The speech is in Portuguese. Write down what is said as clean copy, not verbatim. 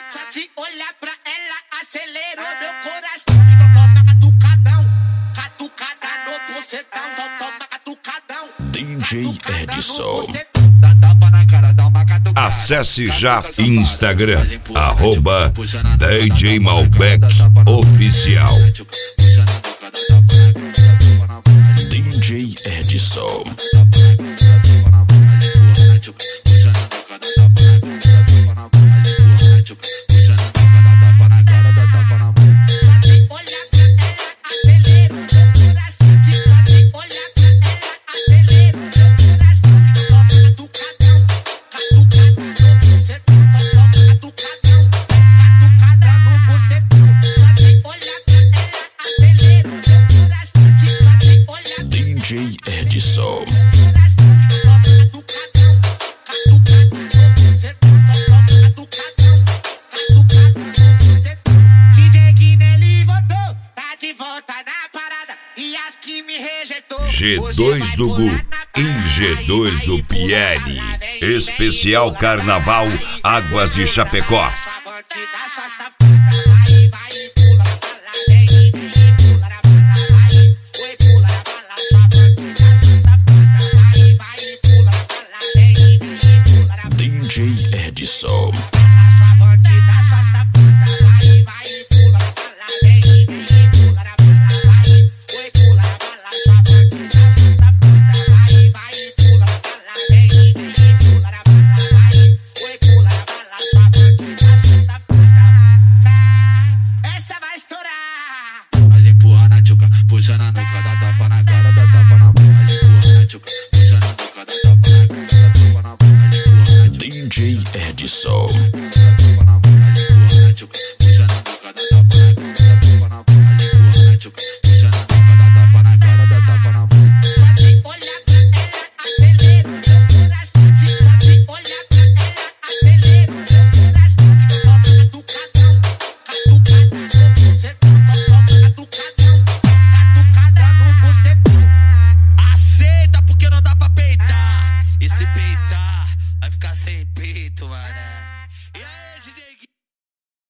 Só de olhar pra ela acelerou meu coração. Então toma catucadão, catucada no bucetão. Então toma catucadão, DJ Edson. Acesse já Instagram, @DJ Malbec Oficial. DJ Edson. DJ Edson. G2 do Gu e G2 do Pierre. Especial Carnaval Águas de Chapecó. DJ Edson.